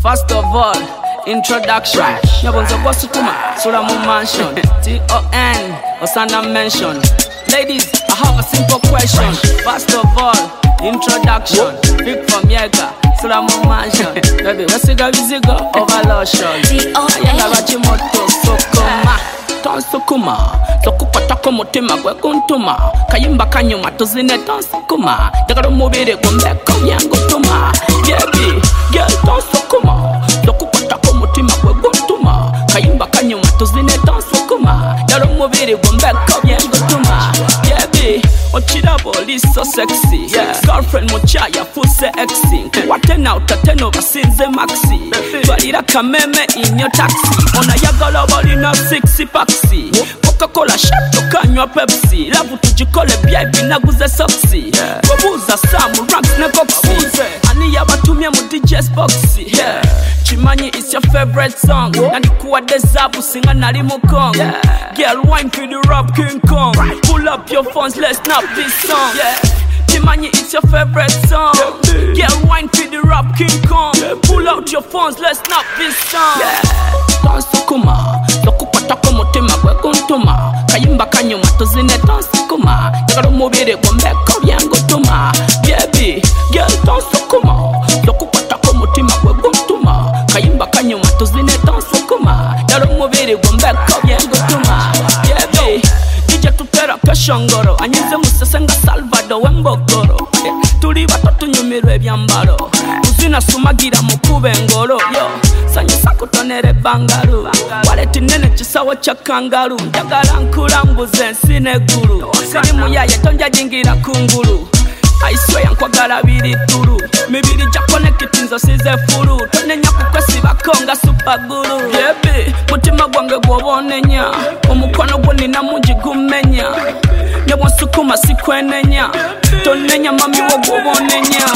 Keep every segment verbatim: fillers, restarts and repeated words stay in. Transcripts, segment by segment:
First of all, introduction. Nyabonzo Bosutuma, Sulamu Mansion. T O N, Osana Mention. Ladies, I have a simple question. First of all, introduction. Big from Yega, Sulamu Mansion. Baby, what's it got? Is it got overlotion? T O N. Ayangabachimoto, Sokoma. Tonsukuma, Sokupatako Mutima, Kuntuma. Kayimba Kanyuma, Tozine Tonsukuma. Jagaro Mobile, Kumbeko, Yangutuma. Baby, girl, Tonsukuma. Sokupatako Mutima, Kuntuma. Kayimba Kanyuma, Tozine Tonsukuma. Jagaro Mobile, Kumbeko, Yangutuma. Baby, Ochida Boli so sexy. Yeah. Girlfriend Mochaya, full sexy. What ten out of ten over since the maxi. Twarira kameme in your taxi. On a yagala body na sixty paxi. Coca-Cola shot to kanywa Pepsi. Lavu tujikole B I B naguze soxy. Robuza Samu ranks na goxy. Ani yabatumia mu D J's boxy. Yeah. Chimanyi is your favorite song. Nandikuwa dezabu singa nali mukong. Girl wine for the rap King Kong. Pull up your phones, let's snap this song. Yeah. Chimanyi is your favorite song. Girl wine for the rap King Kong. Pull out your phones, let's snap this song. Yeah. Tonsukuma, Sokupatako Mutima Kuntuma. Kayimba Kanyuma Tozine Tonsukuma. Jagaro Mobile Kumbeko Yangutuma. Baby, girl Tonsukuma. Sokupatako Mutima Kuntuma. Kayimba Kanyuma Tozine Tonsukuma. Jagaro Mobile Kumbeko Yangutuma. Baby, Dija tutera peshongoro. Anyize musesenga Salvador Wembokoro. Tuli batoto nyumirwe byambalo. Uzina sumagira mukube ngoro. Yo, sanyisa kutonere bangaru. Waleti nene chisawo cha kangaru. Njagala nkulambuze nsine guru. Siri muyaye tonja jingira kunguru. I swear nkwagala biri turu. Mibiri jakone kitinzo size furu. Tonenya kukwesi bakonga super guru. Baby, mutima gwange gwobonenya. Omukono gwo nina mungi gumenya. Nyabonsukuma sikwenenya. Tonenya mami wo gwobonenya.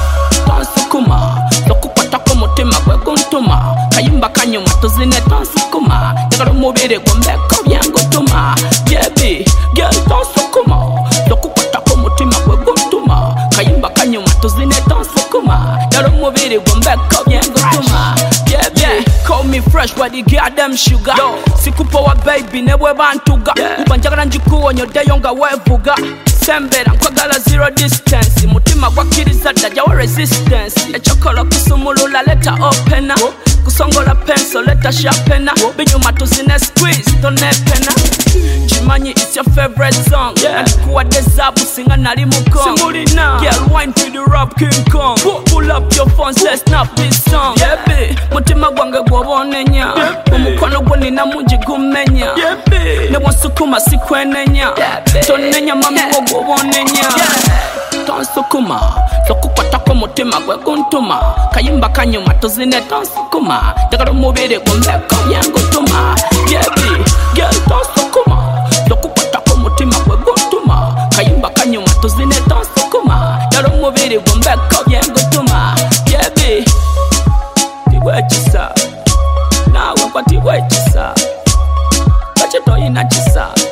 Tonsukuma, Sokupatako Mutima Kuntuma. Kayimba Kanyuma Tozine Tonsukuma. Jagaro Mobile Kumbeko Yangutuma. Baby, girl Tonsukuma. Sokupatako Mutima Kuntuma. Kayimba Kanyuma Tozine Tonsukuma. Jagaro Mobile Kumbeko Yangutuma. Baby, call me fresh but the goddamn sugar. Sikupa wa baby nebwe bantuga. Ubanjagala njikuwa nyode yonga wevuga. Sembera nkwagala zero distance. Mutima gwakiriza dajja wa resistance. Echokolo kusumulula leta opena. Kusongola pencil leta sharpena. Binyuma tuzine squeeze tone pena. Chimanyi is your favorite song. Nandikuwa dezabu singa nali mukong. Girl wine for the rap King Kong. Pull up your phones, let's snap this song. Baby, mutima gwange gwobonenya. Omukono gwo nina mungi gumenya. Nebonsukuma sikwenenya. Tonenya mami wo gwobonenya. Tonsukuma, Sokupatako Mutima Kuntuma. Kayimba Kanyuma Tozine Tonsukuma. Jagaro Mobile Kumbeko Yangutuma. Baby, girl Tonsukuma. Sokupatako Mutima Kuntuma. Kayimba Kanyuma Tozine Tonsukuma. Jagaro Mobile Kumbeko Yangutuma. Baby, tiwe chisa. Na wakwa tiwe chisa. Kache toyina chisa.